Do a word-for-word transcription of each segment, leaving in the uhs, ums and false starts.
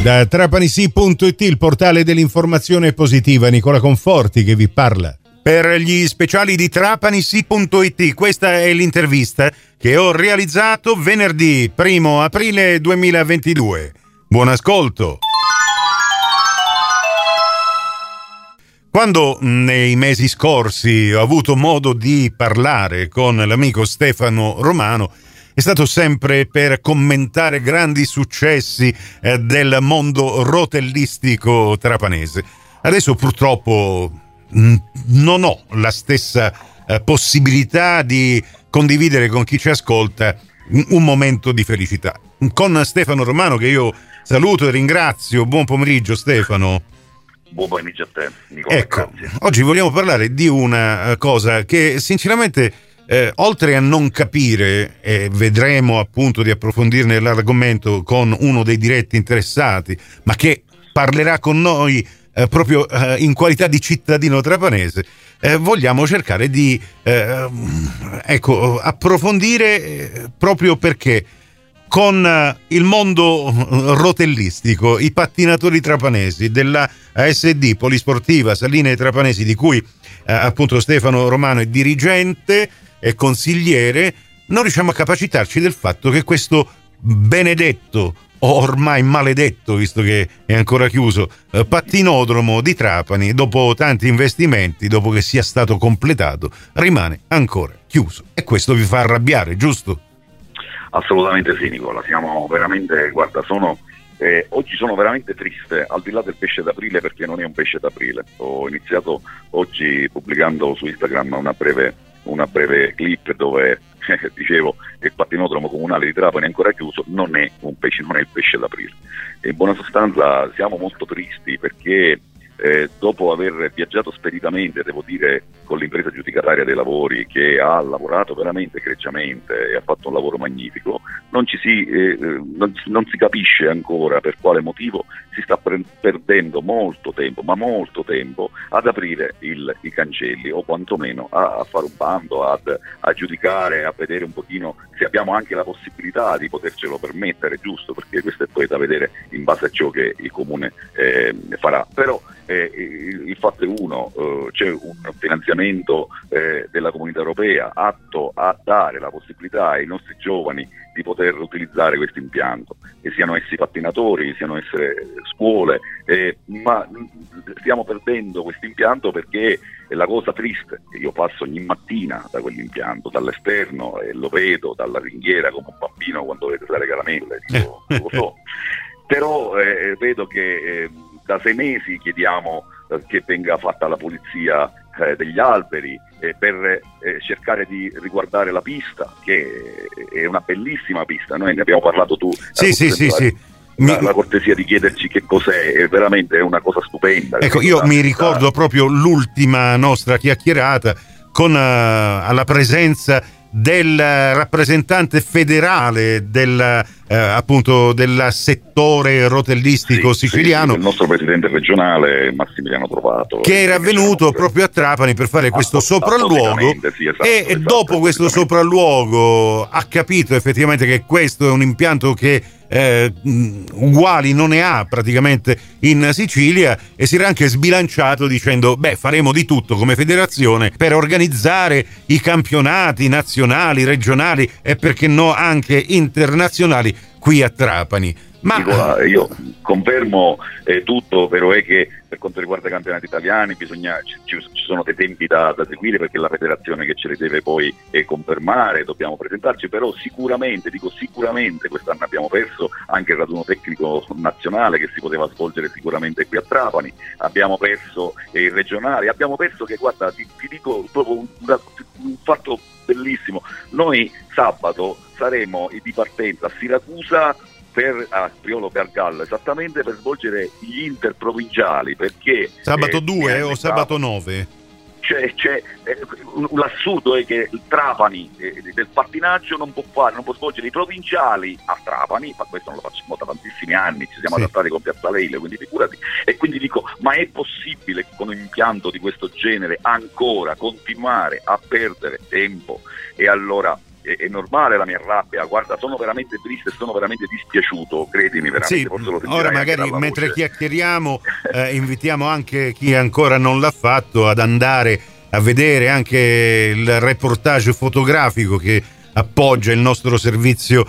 Da trapanisi punto it, il portale dell'informazione positiva, Nicola Conforti che vi parla. Per gli speciali di trapanisi punto it, questa è l'intervista che ho realizzato venerdì primo aprile duemilaventidue. Buon ascolto. Quando nei mesi scorsi ho avuto modo di parlare con l'amico Stefano Romano, è stato sempre per commentare grandi successi eh, del mondo rotellistico trapanese. Adesso purtroppo mh, non ho la stessa eh, possibilità di condividere con chi ci ascolta un momento di felicità. Con Stefano Romano, che io saluto e ringrazio. Buon pomeriggio Stefano. Buon pomeriggio a te, Nicola. Ecco, grazie. Oggi vogliamo parlare di una cosa che sinceramente, eh, oltre a non capire, e vedremo appunto di approfondirne l'argomento con uno dei diretti interessati, ma che parlerà con noi eh, proprio eh, in qualità di cittadino trapanese, eh, vogliamo cercare di eh, ecco, approfondire eh, proprio perché con il mondo rotellistico, i pattinatori trapanesi della A S D Polisportiva Saline Trapanesi, di cui eh, appunto Stefano Romano è dirigente e consigliere, non riusciamo a capacitarci del fatto che questo benedetto, o ormai maledetto, visto che è ancora chiuso, eh, pattinodromo di Trapani, dopo tanti investimenti, dopo che sia stato completato, rimane ancora chiuso. E questo vi fa arrabbiare, giusto? Assolutamente sì, Nicola, siamo veramente, guarda, sono eh, oggi sono veramente triste, al di là del pesce d'aprile, perché non è un pesce d'aprile. Ho iniziato oggi pubblicando su Instagram una breve, una breve clip dove eh, dicevo che il pattinodromo comunale di Trapani è ancora chiuso. Non è un pesce, non è il pesce d'aprile. E in buona sostanza siamo molto tristi perché Eh, dopo aver viaggiato speditamente, devo dire, con l'impresa giudicataria dei lavori, che ha lavorato veramente egregiamente e ha fatto un lavoro magnifico, non ci si, eh, non, non si capisce ancora per quale motivo si sta pre- perdendo molto tempo, ma molto tempo, ad aprire il, i cancelli, o quantomeno a, a fare un bando, ad, a giudicare, a vedere un pochino se abbiamo anche la possibilità di potercelo permettere, giusto, perché questo è poi da vedere in base a ciò che il comune eh, farà. Però Eh, il, il fatto è uno, eh, c'è un finanziamento eh, della Comunità Europea atto a dare la possibilità ai nostri giovani di poter utilizzare questo impianto, che siano essi pattinatori, siano esse scuole, eh, ma stiamo perdendo questo impianto perché è la cosa triste che io passo ogni mattina da quell'impianto, dall'esterno, e lo vedo dalla ringhiera come un bambino quando vede le caramelle, dico, lo so, però eh, vedo che eh, da sei mesi chiediamo eh, che venga fatta la pulizia eh, degli alberi eh, per eh, cercare di riguardare la pista, che è una bellissima pista. Noi ne abbiamo parlato, tu sì sì sì, la, sì. La, Mi... la cortesia di chiederci che cos'è, è veramente una cosa stupenda. Ecco, io mi ricordo proprio l'ultima nostra chiacchierata con uh, alla presenza del rappresentante federale del eh, appunto del settore rotellistico sì, siciliano, sì, il nostro presidente regionale Massimiliano Trovato, che era venuto proprio a Trapani per fare questo sopralluogo, sì, esatto, e esatto, dopo questo sopralluogo ha capito effettivamente che questo è un impianto che Eh, uguali non ne ha praticamente in Sicilia, e si era anche sbilanciato dicendo beh, faremo di tutto come federazione per organizzare i campionati nazionali, regionali e perché no anche internazionali qui a Trapani. Ma Nicola, io confermo eh, tutto, però è che per quanto riguarda i campionati italiani bisogna, ci, ci sono dei tempi da, da seguire, perché la federazione che ce li deve poi eh, confermare, dobbiamo presentarci, però sicuramente, dico sicuramente, quest'anno abbiamo perso anche il raduno tecnico nazionale che si poteva svolgere sicuramente qui a Trapani, abbiamo perso eh, il regionale, abbiamo perso che, guarda, ti, ti dico proprio un, un fatto bellissimo, noi sabato saremo di partenza a Siracusa per a Priolo per Gallo, esattamente per svolgere gli interprovinciali, perché sabato eh, due o sabato nove? C'è, c'è, eh, l'assurdo è che il Trapani eh, del pattinaggio non può fare, non può svolgere i provinciali a Trapani, ma questo non lo facciamo da tantissimi anni, ci siamo sì. adattati con Piazza Leile, quindi figurati. E quindi dico, ma è possibile con un impianto di questo genere ancora continuare a perdere tempo? E allora è, è normale la mia rabbia, guarda, sono veramente triste, sono veramente dispiaciuto, credimi veramente. Sì, forse lo ora magari mentre voce. chiacchieriamo eh, invitiamo anche chi ancora non l'ha fatto ad andare a vedere anche il reportage fotografico che appoggia il nostro servizio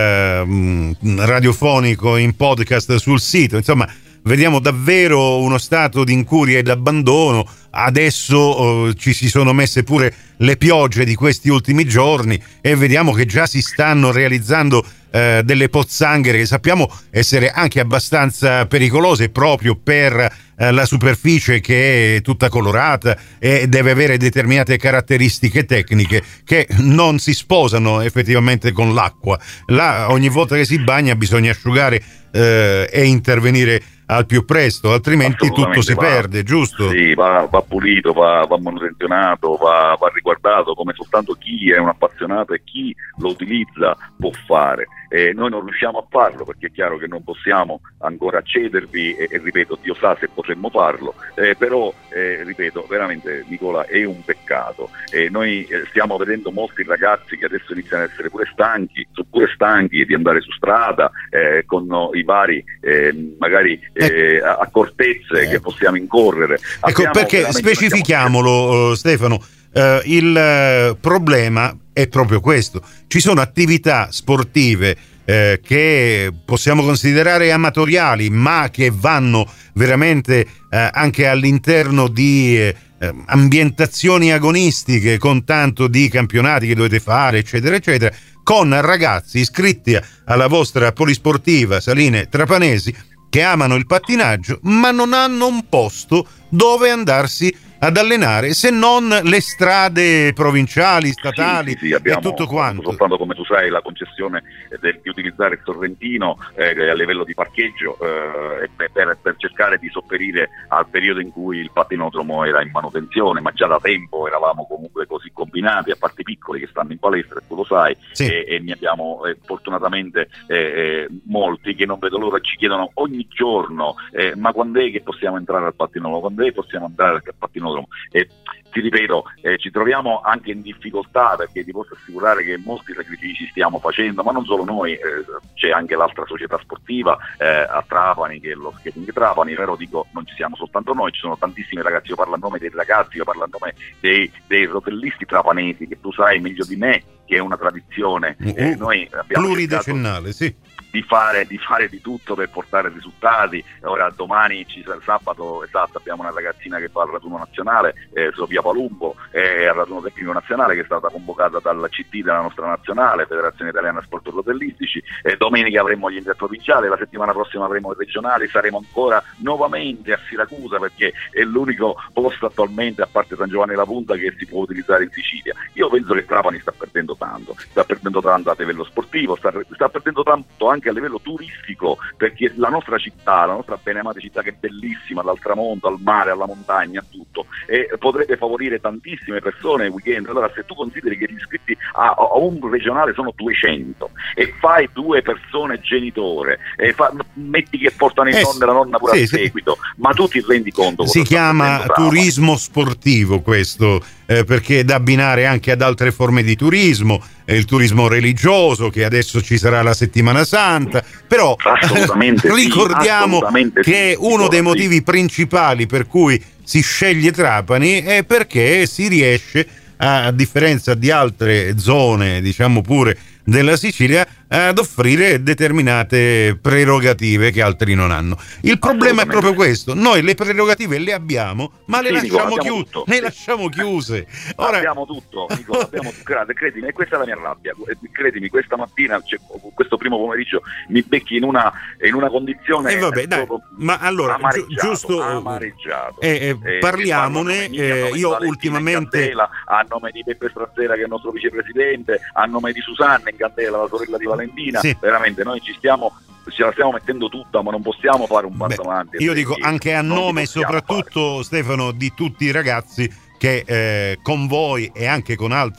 eh, radiofonico in podcast sul sito. Insomma, vediamo davvero uno stato di incuria ed abbandono. Adesso oh, ci si sono messe pure le piogge di questi ultimi giorni e vediamo che già si stanno realizzando eh, delle pozzanghere che sappiamo essere anche abbastanza pericolose proprio per eh, la superficie che è tutta colorata e deve avere determinate caratteristiche tecniche che non si sposano effettivamente con l'acqua. Là ogni volta che si bagna bisogna asciugare eh, e intervenire al più presto, altrimenti tutto si va, perde, giusto? Sì, va, va pulito, va, va manutenzionato, va, va riguardato come soltanto chi è un appassionato e chi lo utilizza può fare. Eh, noi non riusciamo a farlo perché è chiaro che non possiamo ancora accedervi e, e ripeto, Dio sa se potremmo farlo, eh, però eh, ripeto, veramente Nicola è un peccato. Eh, noi eh, stiamo vedendo molti ragazzi che adesso iniziano ad essere pure stanchi, sono pure stanchi di andare su strada eh, con i vari eh, magari eh, accortezze eh. che possiamo incorrere. Ecco, perché specifichiamolo Stefano, eh, il eh, problema è proprio questo: ci sono attività sportive eh, che possiamo considerare amatoriali, ma che vanno veramente eh, anche all'interno di eh, ambientazioni agonistiche, con tanto di campionati che dovete fare, eccetera eccetera, con ragazzi iscritti alla vostra polisportiva Saline Trapanesi che amano il pattinaggio ma non hanno un posto dove andarsi ad allenare se non le strade provinciali, statali, sì, sì, sì, abbiamo, e tutto quanto. Soltanto, come tu sai, la concessione del, di utilizzare il Sorrentino eh, a livello di parcheggio eh, per, per cercare di sopperire al periodo in cui il pattinodromo era in manutenzione, ma già da tempo eravamo comunque così combinati, a parte i piccoli che stanno in palestra, tu lo sai, sì. e, e ne abbiamo eh, fortunatamente eh, eh, molti che non vedo l'ora, ci chiedono ogni giorno eh, ma quando è che possiamo entrare al pattinodromo, quando è che possiamo andare al pattinodromo. E ti ripeto, eh, ci troviamo anche in difficoltà perché ti posso assicurare che molti sacrifici stiamo facendo, ma non solo noi, eh, c'è anche l'altra società sportiva eh, a Trapani, che è lo Skating Trapani, però dico non ci siamo soltanto noi, ci sono tantissimi ragazzi, io parlo a nome dei ragazzi, io parlo a nome dei, dei rotellisti trapanesi, che tu sai meglio di me che è una tradizione, uh, eh, noi abbiamo pluridecennale, sì. Di fare, di fare di tutto per portare risultati. Ora domani ci sarà sabato, esatto, abbiamo una ragazzina che fa il raduno nazionale, eh, Sofia Palumbo, è al raduno tecnico nazionale, che è stata convocata dal C T della nostra nazionale, Federazione Italiana Sport Rotellistici. Eh, domenica avremo gli interprovinciali, la settimana prossima avremo i regionali, saremo ancora nuovamente a Siracusa perché è l'unico posto attualmente, a parte San Giovanni la Punta, che si può utilizzare in Sicilia. Io penso che Trapani sta perdendo tanto, sta perdendo tanto a livello sportivo, sta, sta perdendo tanto anche a livello turistico, perché la nostra città, la nostra beneamata città, che è bellissima, dal tramonto al mare, alla montagna, a tutto, e potrebbe favorire tantissime persone il weekend. Allora, se tu consideri che gli iscritti a, a un regionale sono duecento e fai due persone genitore e fa, metti che portano il eh, nonno e la nonna pure sì, a seguito, sì. Ma tu ti rendi conto? Si chiama turismo sportivo questo, eh, perché è da abbinare anche ad altre forme di turismo, eh, il turismo religioso, che adesso ci sarà la settimana santa, però assolutamente ricordiamo sì, assolutamente che sì, uno dei motivi sì. principali per cui si sceglie Trapani è perché si riesce, a, a differenza di altre zone, diciamo pure della Sicilia, ad offrire determinate prerogative che altri non hanno. Il problema è proprio questo: noi le prerogative le abbiamo, ma le sì, lasciamo chiuse. Le lasciamo chiuse. Ora abbiamo tutto, dico, abbiamo, credimi, e questa è la mia rabbia. Credimi, questa mattina, cioè, questo primo pomeriggio, mi becchi in una, in una condizione. E eh vabbè, dai, ma allora gi- giusto amareggiato. Eh, eh, parliamone. Eh, io ultimamente, a nome di Peppe Strazzera, che è il nostro vicepresidente, a nome di Susanna in candela, la sorella di Valentina, sì. Veramente noi ci stiamo ce la stiamo mettendo tutta, ma non possiamo fare un passo avanti. Io dico anche a nome soprattutto fare. Stefano, di tutti i ragazzi che eh, con voi e anche con altre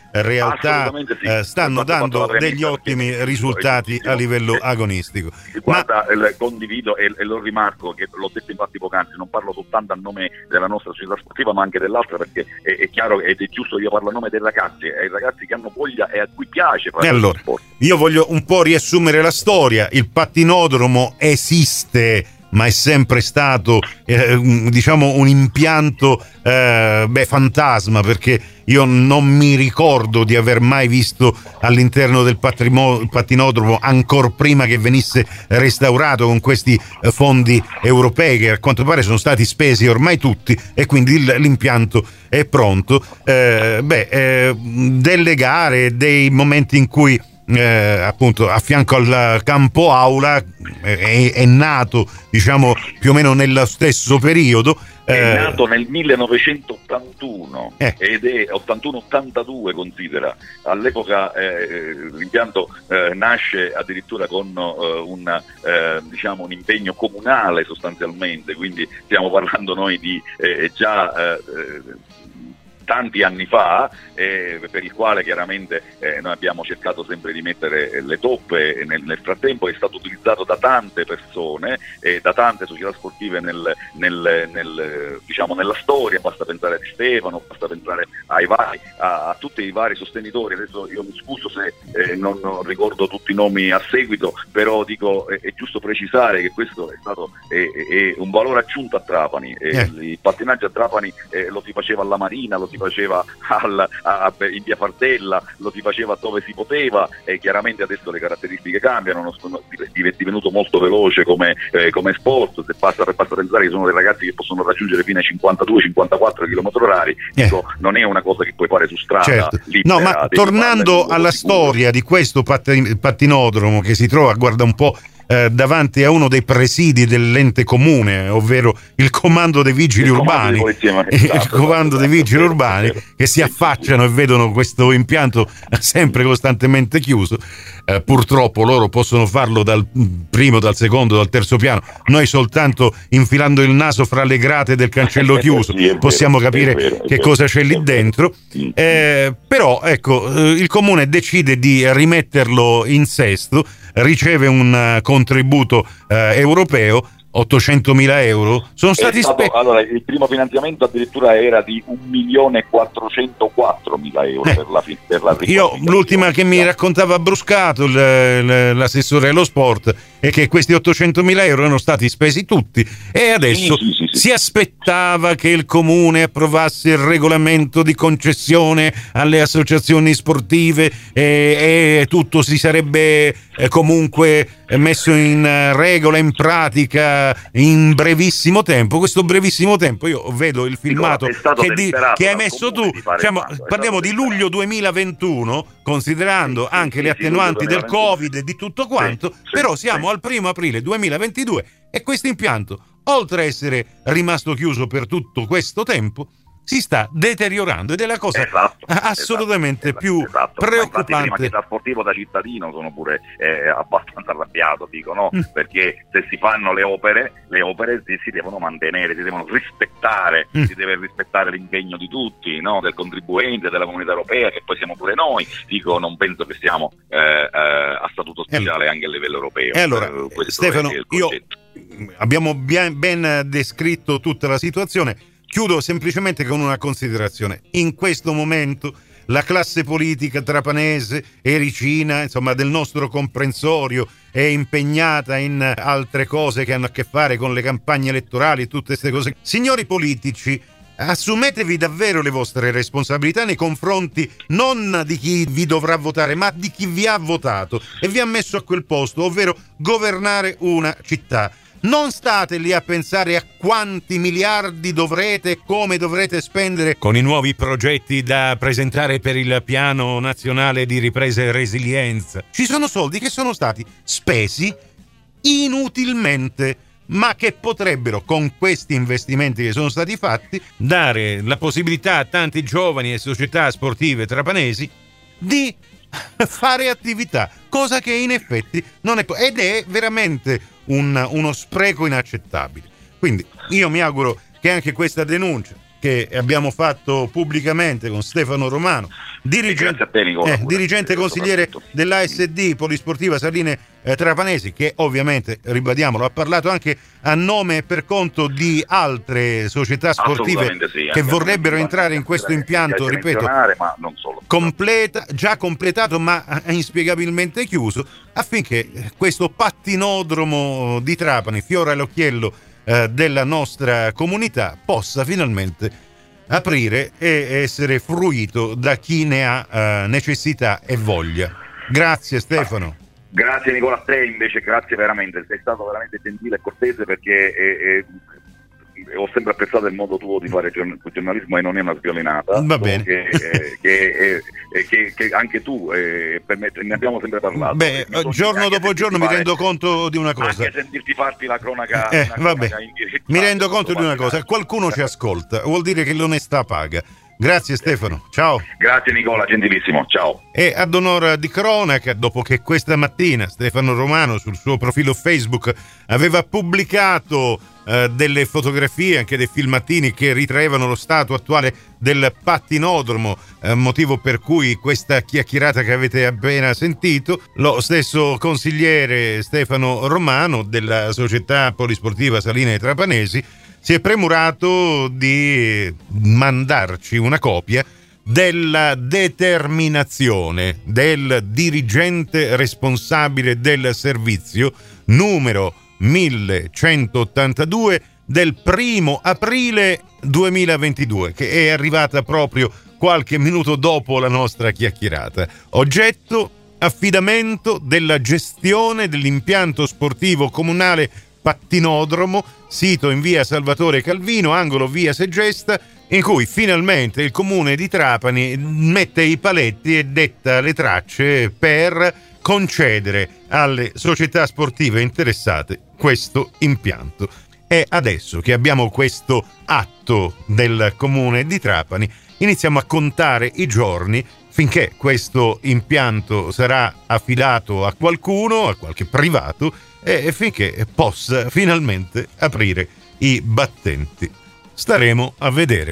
realtà sì. eh, stanno dando degli ottimi risultati a livello eh, agonistico. Guarda, Ma... il, condivido e, e lo rimarco, che l'ho detto infatti poc'anzi, non parlo soltanto a nome della nostra società sportiva ma anche dell'altra, perché è, è chiaro ed è giusto che io parlo a nome dei ragazzi, e ai ragazzi che hanno voglia e a cui piace fare allora, sport. Io voglio un po' riassumere la storia. Il pattinodromo esiste, ma è sempre stato eh, diciamo un impianto eh, beh, fantasma, perché io non mi ricordo di aver mai visto all'interno del patrimo- pattinodromo, ancor prima che venisse restaurato con questi eh, fondi europei che a quanto pare sono stati spesi ormai tutti, e quindi il, l'impianto è pronto. Eh, beh, eh, delle gare, dei momenti in cui Eh, appunto a fianco al campo aula eh, è, è nato, diciamo, più o meno nello stesso periodo. È eh, nato nel millenovecentottantuno eh. ed è ottantuno ottantadue, considera. All'epoca eh, l'impianto eh, nasce addirittura con eh, un, eh, diciamo, un impegno comunale sostanzialmente, quindi stiamo parlando noi di eh, già eh, tanti anni fa, eh, per il quale chiaramente eh, noi abbiamo cercato sempre di mettere le toppe, e nel, nel frattempo è stato utilizzato da tante persone e eh, da tante società sportive nel, nel, nel, diciamo, nella storia. Basta pensare a Di Stefano, basta pensare ai vari, a, a tutti i vari sostenitori. Adesso io mi scuso se eh, non, non ricordo tutti i nomi a seguito, però dico è, è giusto precisare che questo è stato è, è un valore aggiunto a Trapani. Eh. Il pattinaggio a Trapani eh, lo si faceva alla Marina, lo si faceva al, a, in via Fardella, lo si faceva dove si poteva, e chiaramente adesso le caratteristiche cambiano, sono divenuto molto veloce come, eh, come sport. Se basta, basta pensare che sono dei ragazzi che possono raggiungere fino ai cinquantadue cinquantaquattro chilometri orari, eh. Dico, non è una cosa che puoi fare su strada, certo. Libera, no, ma tornando alla sicuro. storia di questo pattinodromo che si trova, guarda un po', Eh, davanti a uno dei presidi dell'ente comune, ovvero il comando dei vigili il urbani, comando polizia, esatto, il comando esatto, dei vigili esatto, urbani esatto, che si affacciano e vedono questo impianto sempre costantemente chiuso. Eh, purtroppo loro possono farlo dal primo, dal secondo, dal terzo piano. Noi soltanto infilando il naso fra le grate del cancello chiuso sì, possiamo vero, capire vero, che cosa c'è lì dentro. Eh, però ecco, eh, il comune decide di rimetterlo in sesto, riceve un uh, contributo uh, europeo, ottocentomila euro sono stati stato, spe- allora il primo finanziamento addirittura era di un milione e quattrocentoquattromila euro eh, per la, per la io l'ultima che mi raccontava Bruscato, l, l, l'assessore allo sport, è che questi ottocentomila euro erano stati spesi tutti, e adesso sì, sì, sì, sì. si aspettava che il comune approvasse il regolamento di concessione alle associazioni sportive e, e tutto si sarebbe eh, comunque messo in regola, in pratica in brevissimo tempo. Questo brevissimo tempo, io vedo il filmato che, di, che hai messo tu, diciamo, parliamo di luglio duemilaventuno, considerando sì, anche sì, le attenuanti sì, del Covid e di tutto quanto, sì, però siamo sì. al primo aprile duemilaventidue e questo impianto, oltre a essere rimasto chiuso per tutto questo tempo, si sta deteriorando, ed è la cosa esatto, assolutamente esatto, più esatto. preoccupante. Ma infatti, prima che da sportivo, da cittadino, sono pure eh, abbastanza arrabbiato, dico no, mm. perché se si fanno le opere, le opere si, si devono mantenere, si devono rispettare, mm. si deve rispettare l'impegno di tutti, no? Del contribuente, della comunità europea, che poi siamo pure noi. Dico, non penso che siamo eh, eh, a statuto speciale eh, anche a livello europeo. E allora, eh, Stefano, io abbiamo ben, ben descritto tutta la situazione. Chiudo semplicemente con una considerazione. In questo momento la classe politica trapanese, ericina, insomma del nostro comprensorio, è impegnata in altre cose che hanno a che fare con le campagne elettorali e tutte queste cose. Signori politici, assumetevi davvero le vostre responsabilità nei confronti non di chi vi dovrà votare, ma di chi vi ha votato e vi ha messo a quel posto, ovvero governare una città. Non state lì a pensare a quanti miliardi dovrete e come dovrete spendere con i nuovi progetti da presentare per il Piano Nazionale di Ripresa e Resilienza. Ci sono soldi che sono stati spesi inutilmente, ma che potrebbero, con questi investimenti che sono stati fatti, dare la possibilità a tanti giovani e società sportive trapanesi di fare attività, cosa che in effetti non è, ed è veramente un, uno spreco inaccettabile. Quindi io mi auguro che anche questa denuncia che abbiamo fatto pubblicamente con Stefano Romano, dirigente, te, Nicola, eh, dirigente consigliere dell'A S D Polisportiva Saline eh, Trapanesi, che ovviamente, ribadiamolo, ha parlato anche a nome e per conto di altre società sportive sì, che vorrebbero entrare in questo impianto, ripeto, ma non solo. completa, già completato ma inspiegabilmente chiuso, affinché questo pattinodromo di Trapani, fiore all'occhiello eh, della nostra comunità, possa finalmente aprire e essere fruito da chi ne ha eh, necessità e voglia. Grazie Stefano. Grazie Nicola, a te invece, grazie veramente, sei stato veramente gentile e cortese, perché eh, eh, ho sempre apprezzato il modo tuo di fare giornalismo e non è una sviolinata. Va bene. Che, eh, che, eh, che, che anche tu, eh, per me, ne abbiamo sempre parlato. Beh, giorno dopo giorno mi fare, rendo conto di una cosa. Anche sentirti farti la cronaca, eh, una cronaca vabbè. Mi rendo conto di una cosa, qualcuno ci ascolta, vuol dire che l'onestà paga. Grazie Stefano, ciao. Grazie Nicola, gentilissimo, ciao. E ad onor di cronaca, dopo che questa mattina Stefano Romano sul suo profilo Facebook aveva pubblicato eh, delle fotografie, anche dei filmatini che ritraevano lo stato attuale del pattinodromo, eh, motivo per cui questa chiacchierata che avete appena sentito, lo stesso consigliere Stefano Romano della società polisportiva Saline Trapanesi si è premurato di mandarci una copia della determinazione del dirigente responsabile del servizio numero millecentottantadue del primo aprile duemilaventidue, che è arrivata proprio qualche minuto dopo la nostra chiacchierata. Oggetto: affidamento della gestione dell'impianto sportivo comunale pattinodromo, sito in via Salvatore Calvino, angolo via Segesta, in cui finalmente il comune di Trapani mette i paletti e detta le tracce per concedere alle società sportive interessate questo impianto. È adesso che abbiamo questo atto del comune di Trapani, iniziamo a contare i giorni finché questo impianto sarà affidato a qualcuno, a qualche privato, e finché possa finalmente aprire i battenti. Staremo a vedere.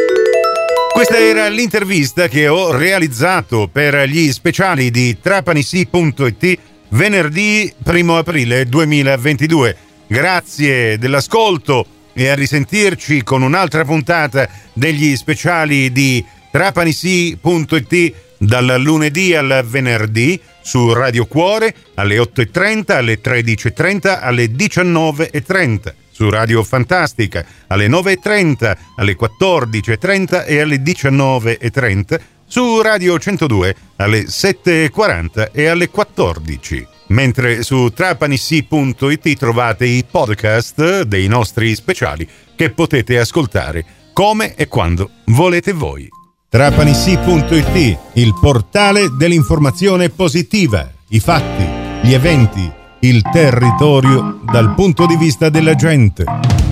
Questa era l'intervista che ho realizzato per gli speciali di Trapanisi punto it venerdì primo aprile duemilaventidue. Grazie dell'ascolto e a risentirci con un'altra puntata degli speciali di Trapanisi punto it dal lunedì al venerdì su Radio Cuore alle otto e trenta, alle tredici e trenta, alle diciannove e trenta, su Radio Fantastica alle nove e trenta, alle quattordici e trenta e alle diciannove e trenta, su Radio centodue alle sette e quaranta e alle quattordici. Mentre su Trapanisi punto it trovate i podcast dei nostri speciali che potete ascoltare come e quando volete voi. Trapanisi punto it, il portale dell'informazione positiva, i fatti, gli eventi, il territorio dal punto di vista della gente.